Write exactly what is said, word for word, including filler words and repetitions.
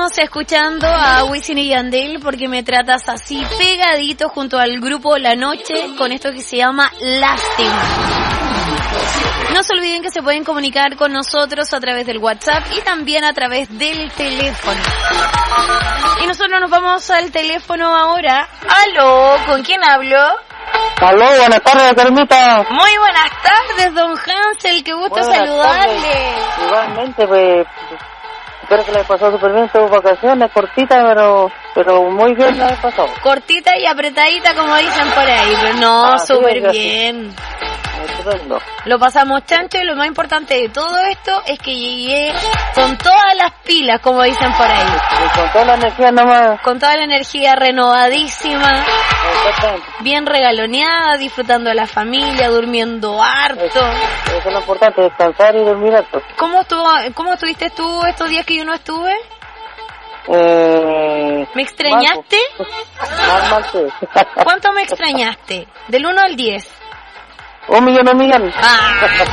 estamos escuchando a Wisin y Yandel, Porque me tratas así, pegadito junto al grupo La Noche, con esto que se llama Lástima. No se olviden que se pueden comunicar con nosotros a través del WhatsApp y también a través del teléfono. Y nosotros nos vamos al teléfono ahora. Aló, ¿con quién hablo? Aló, buenas tardes, Carmita. Muy buenas tardes, don Hansel, qué gusto buenas saludarle. Tardes. Igualmente, pues, espero que le haya pasado súper bien sus vacaciones, cortitas, pero pero muy bien la he pasado. Cortita y apretadita, como dicen por ahí, pero no, ah, súper sí, bien. Estupendo. Lo pasamos chancho y lo más importante de todo esto es que llegué con todas las pilas, como dicen por ahí. Y con toda la energía nomás. Con toda la energía renovadísima. Bien regaloneada, disfrutando de la familia, durmiendo harto. Eso, eso es lo importante, descansar y dormir harto. ¿Cómo estuvo, cómo estuviste tú estos días que yo no estuve? Eh, ¿Me extrañaste? Mal, mal, sí. ¿Cuánto me extrañaste? Del uno al diez. Un millón, un millón. Ah,